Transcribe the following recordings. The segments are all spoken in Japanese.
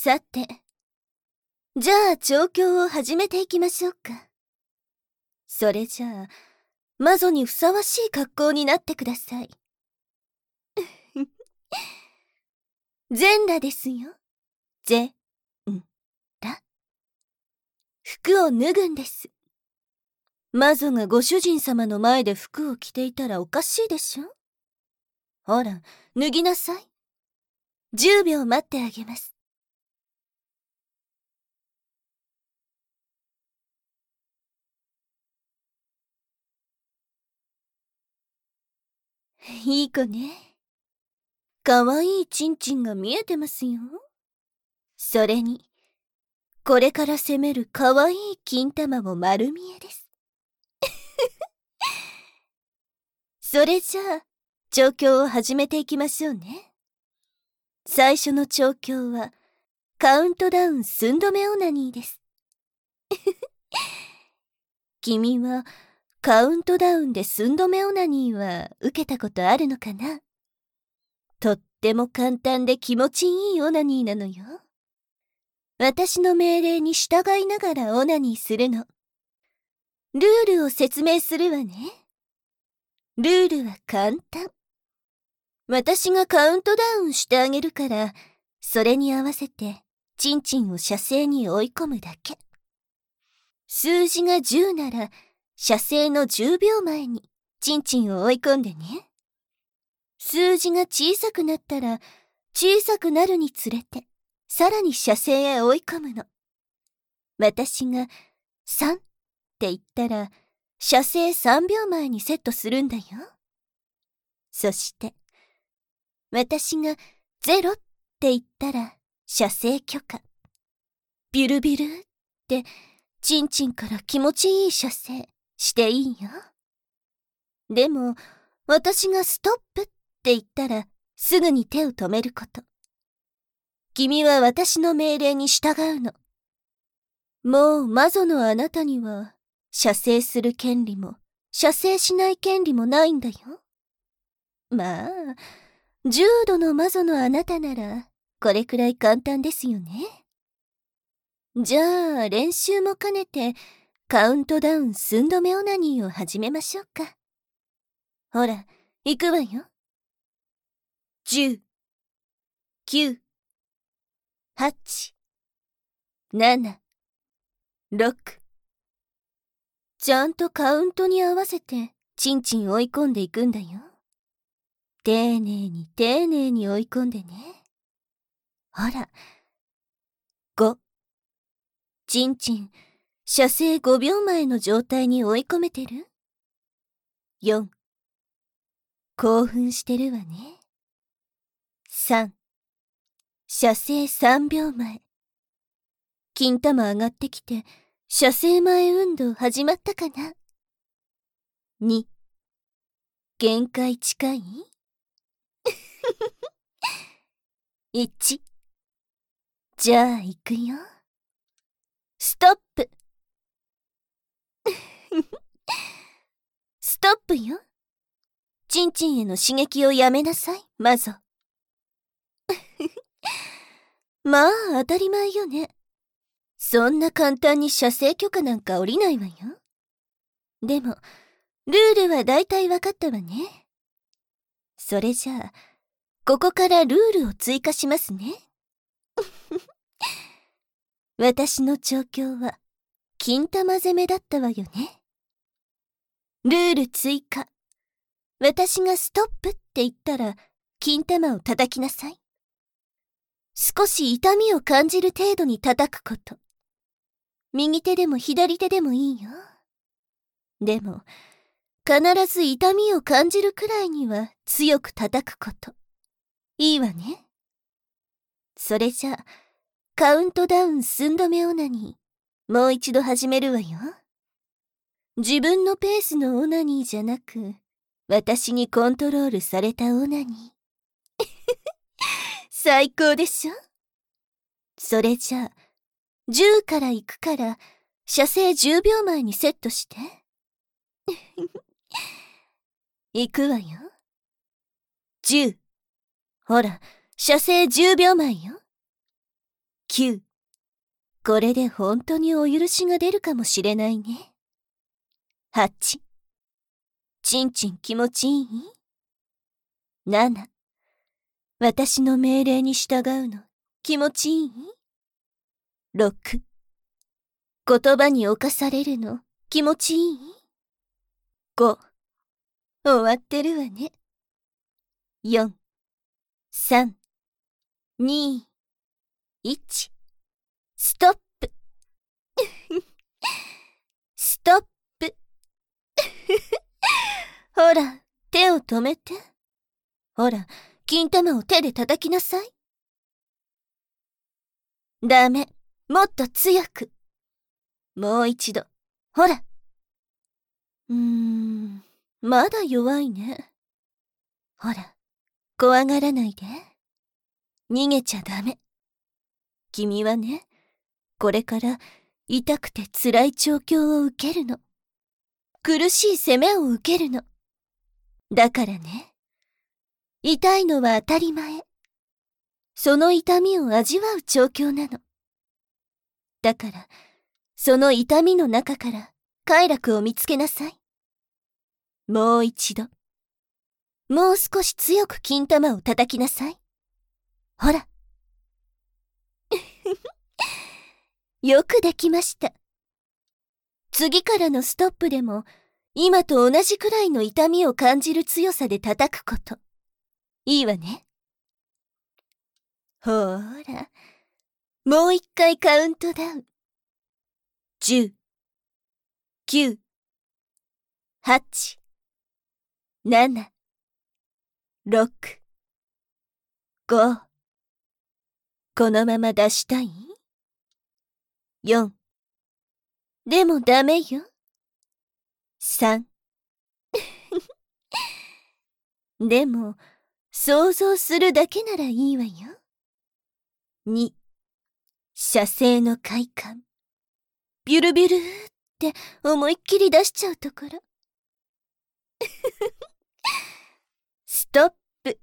さて、じゃあ調教を始めていきましょうか。それじゃあ、魔女にふさわしい格好になってください。全裸ですよ。裸。服を脱ぐんです。魔女がご主人様の前で服を着ていたらおかしいでしょ？ほら、脱ぎなさい。10秒待ってあげます。いい子ね。かわいいチンチンが見えてますよ。それに、これから攻めるかわいい金玉も丸見えです。それじゃあ、調教を始めていきましょうね。最初の調教は、カウントダウン寸止めオナニーです。君は、カウントダウンで寸止めオナニーは受けたことあるのかな？とっても簡単で気持ちいいオナニーなのよ。私の命令に従いながらオナニーするの。ルールを説明するわね。ルールは簡単。私がカウントダウンしてあげるから、それに合わせて、チンチンを射精に追い込むだけ。数字が10なら、射精の10秒前に、チンチンを追い込んでね。数字が小さくなったら、小さくなるにつれて、さらに射精へ追い込むの。私が3って言ったら、射精3秒前にセットするんだよ。そして、私が0って言ったら、射精許可。ビュルビュルって、チンチンから気持ちいい射精していいよ。でも、私がストップって言ったら、すぐに手を止めること。君は私の命令に従うの。もう魔女のあなたには、射精する権利も、射精しない権利もないんだよ。まあ、重度の魔女のあなたなら、これくらい簡単ですよね。じゃあ、練習も兼ねて、カウントダウン寸止めオナニーを始めましょうか。ほら、行くわよ。10、9、8、7、6。ちゃんとカウントに合わせて、チンチン追い込んでいくんだよ。丁寧に丁寧に追い込んでね。ほら。5。チンチン、射精5秒前の状態に追い込めてる？ 4。興奮してるわね。3。射精3秒前。金玉上がってきて、射精前運動始まったかな？ 2。限界近い？1。じゃあ行くよ。ストップ。ストップよ。チンチンへの刺激をやめなさい、魔女。まあ当たり前よね。そんな簡単に射精許可なんか下りないわよ。でも、ルールは大体わかったわね。それじゃあ、ここからルールを追加しますね。私の調教は、金玉攻めだったわよね。ルール追加。私がストップって言ったら、金玉を叩きなさい。少し痛みを感じる程度に叩くこと。右手でも左手でもいいよ。でも、必ず痛みを感じるくらいには強く叩くこと。いいわね。それじゃあ、カウントダウン寸止めオナニー、もう一度始めるわよ。自分のペースのオナニーじゃなく、私にコントロールされたオナニー。最高でしょ？それじゃあ、10から行くから、射精10秒前にセットして。行くわよ。10。ほら、射精10秒前よ。 9。これで本当にお許しが出るかもしれないね。8。ちんちん気持ちいい？ 7。私の命令に従うの気持ちいい？ 6。言葉に侵されるの気持ちいい？ 5。終わってるわね。4、3、2、1。ストップ。ストップ。ほら、手を止めて。ほら、金玉を手で叩きなさい。ダメ。もっと強く。もう一度。ほら。まだ弱いね。ほら、怖がらないで。逃げちゃダメ。君はね、これから痛くて辛い調教を受けるの。苦しい責めを受けるの。だからね、痛いのは当たり前。その痛みを味わう調教なの。だから、その痛みの中から快楽を見つけなさい。もう一度。もう少し強く金玉を叩きなさい。ほら。よくできました。次からのストップでも、今と同じくらいの痛みを感じる強さで叩くこと。いいわね。ほーら。もう一回カウントダウン。10、9、8、7、6、5。このまま出したい？ 4。でもダメよ。3。でも、想像するだけならいいわよ。2。射精の快感。ビュルビュルーって思いっきり出しちゃうところ。ストップ。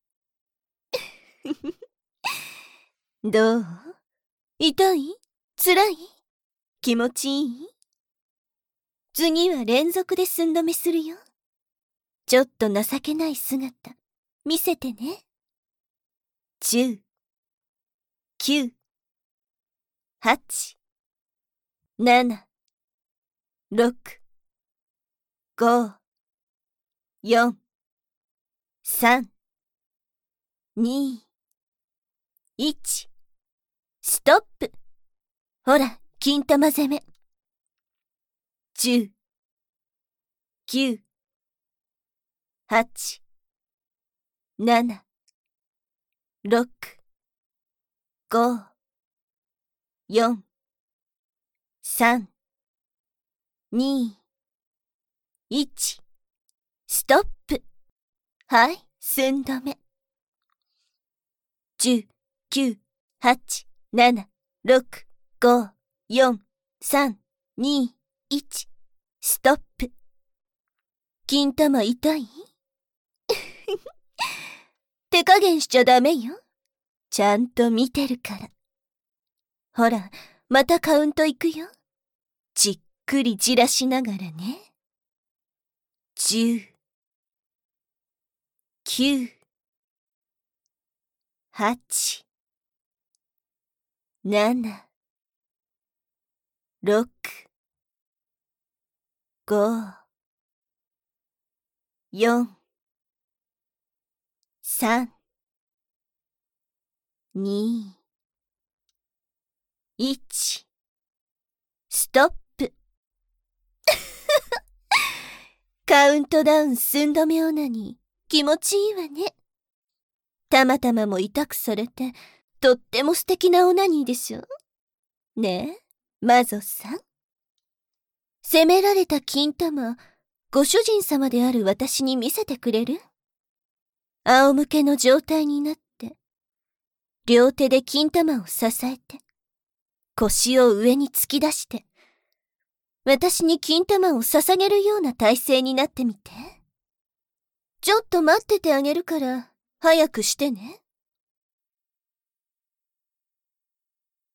どう？痛い？辛い？気持ちいい？次は連続で寸止めするよ。ちょっと情けない姿、見せてね。10、9、8、7、6、5、4、3、2、1。ストップ。ほら、金玉攻め。10、9、8、7、6、5、4、3、2、1。ストップ。はい、寸止め。10、9、8、7、6、5、4、3、2、1。ストップ。金玉痛い？手加減しちゃダメよ。ちゃんと見てるから。ほら、またカウントいくよ。じっくりじらしながらね。10、9、8、7、6、5、4、3、2、1。ストップ。カウントダウン寸止めオナニー、気持ちいいわね。たまたまも痛くされて、とっても素敵なオナニーでしょ。ねえ、マゾさん。責められた金玉、ご主人様である私に見せてくれる？仰向けの状態になって、両手で金玉を支えて、腰を上に突き出して、私に金玉を捧げるような体勢になってみて。ちょっと待っててあげるから、早くしてね。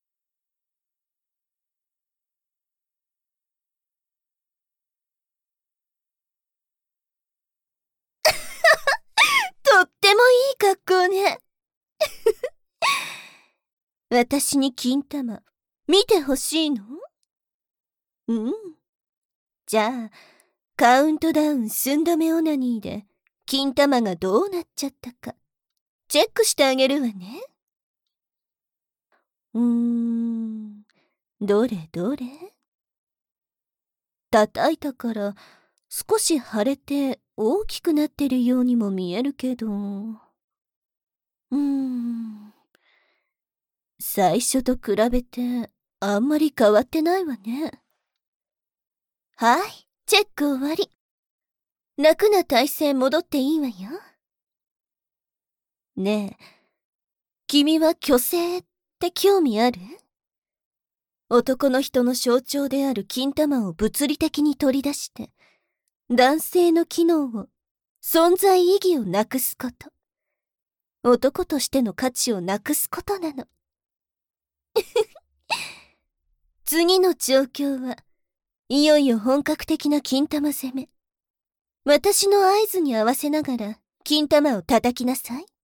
格好ね。私に金玉、見てほしいの？うん。じゃあ、カウントダウン寸止めオナニーで、金玉がどうなっちゃったか、チェックしてあげるわね。どれどれ？叩いたから少し腫れて大きくなってるようにも見えるけど。最初と比べてあんまり変わってないわね。はい、チェック終わり。楽な体勢戻っていいわよ。ねえ、君は虚勢って興味ある？男の人の象徴である金玉を物理的に取り出して、男性の機能を、存在意義をなくすこと。男としての価値をなくすことなの。次の状況は、いよいよ本格的な金玉攻め。私の合図に合わせながら、金玉を叩きなさい。